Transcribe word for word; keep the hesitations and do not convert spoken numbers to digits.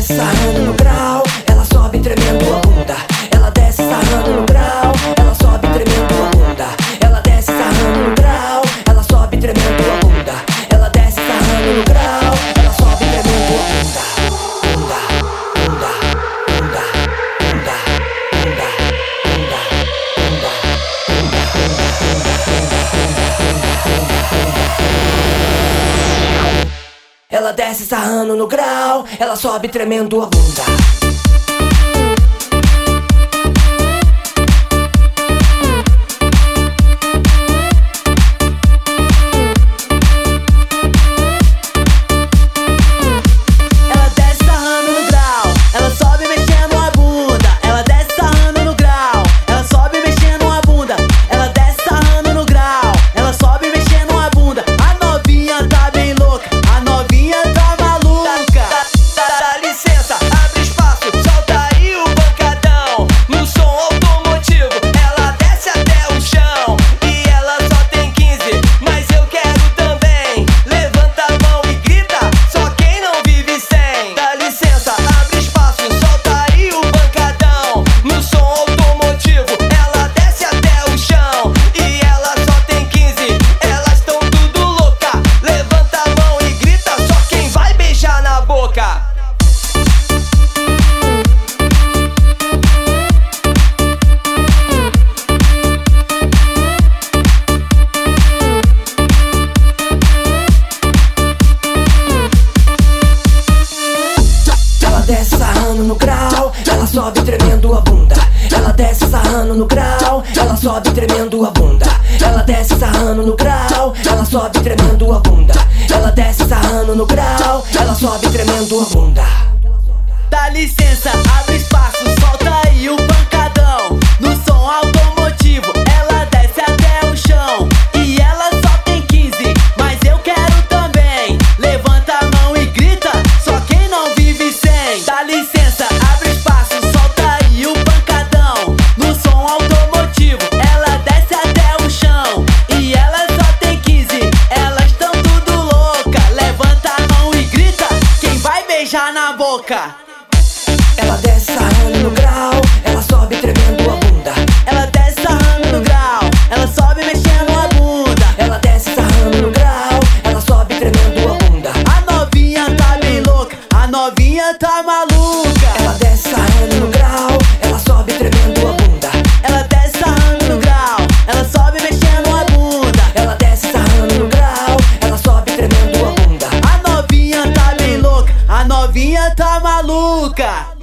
desce sarrando no grau, ela sobe tremendo a bunda. Ela desce sarrando no grau, ela sobe tremendo a bunda. Ela desce sarrando no grau, ela sobe tremendo a bunda. Ela desce sarrando no grau, ela sobe tremendo a bunda. Bunda, bunda, bunda, bunda, bunda, bunda, bunda. Ela desce sarrando no grau, ela sobe tremendo a bunda. Desce sarrando no grau, ela sobe tremendo a bunda. Ela desce sarrando no grau, ela sobe tremendo a bunda. Ela desce sarrando no grau, ela sobe tremendo a bunda. Ela desce sarrando no grau, ela sobe tremendo a bunda. Dá licença, abre espaço, solta aí o pancadão. No som automotivo, ela desce até o chão. E ela só tem quinze, mas eu quero também. Levanta a mão e grita, só quem não vive sem. Dá licença, abre espaço, solta aí o pancadão. No som automotivo, ela desce até o chão. E ela só tem quinze, elas tão tudo louca. Levanta a mão e grita, quem vai beijar na boca? Ela desce sarrando no grau, ela sobe tremendo a bunda. Ela desce sarrando no grau, ela sobe mexendo a bunda. Ela desce sarrando no grau, ela sobe tremendo a bunda. A novinha tá bem louca, a novinha tá maluca. Ela desce sarrando no grau, ela sobe tremendo a bunda. Ela desce sarrando no grau, ela sobe mexendo a bunda. Ela desce sarrando no grau, ela sobe tremendo a bunda. A novinha tá bem louca, a novinha tá maluca.